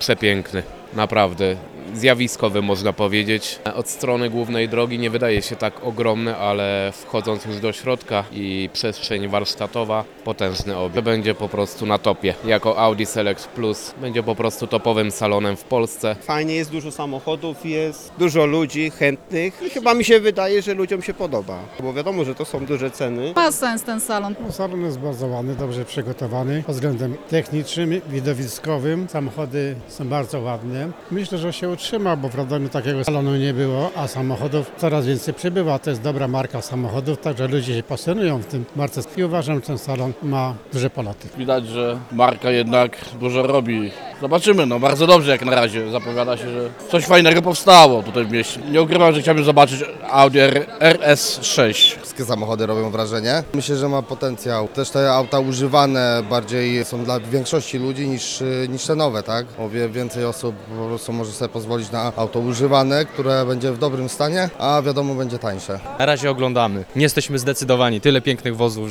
przepiękny, naprawdę. Zjawiskowy można powiedzieć. Od strony głównej drogi nie wydaje się tak ogromny, ale wchodząc już do środka i przestrzeń warsztatowa, potężny obiekt. Będzie po prostu na topie. Jako Audi Select Plus będzie po prostu topowym salonem w Polsce. Fajnie, jest dużo samochodów, jest dużo ludzi chętnych i chyba mi się wydaje, że ludziom się podoba, bo wiadomo, że to są duże ceny. Ma sens ten salon. Salon jest bardzo ładny, dobrze przygotowany pod względem technicznym, widowiskowym. Samochody są bardzo ładne. Myślę, że się utrzyma, bo prawda takiego salonu nie było, a samochodów coraz więcej przybywa. To jest dobra marka samochodów, także ludzie się pasjonują w tym marce i uważam, że ten salon ma duże polaty. Widać, że marka jednak dużo robi. Zobaczymy, no bardzo dobrze jak na razie. Zapowiada się, że coś fajnego powstało tutaj w mieście. Nie ukrywam, że chciałbym zobaczyć Audi RS6. Wszystkie samochody robią wrażenie. Myślę, że ma potencjał. Też te auta używane bardziej są dla większości ludzi niż te nowe, tak? Bo więcej osób po prostu może sobie pozwolić na auto używane, które będzie w dobrym stanie, a wiadomo będzie tańsze. Na razie oglądamy. Nie jesteśmy zdecydowani. Tyle pięknych wozów,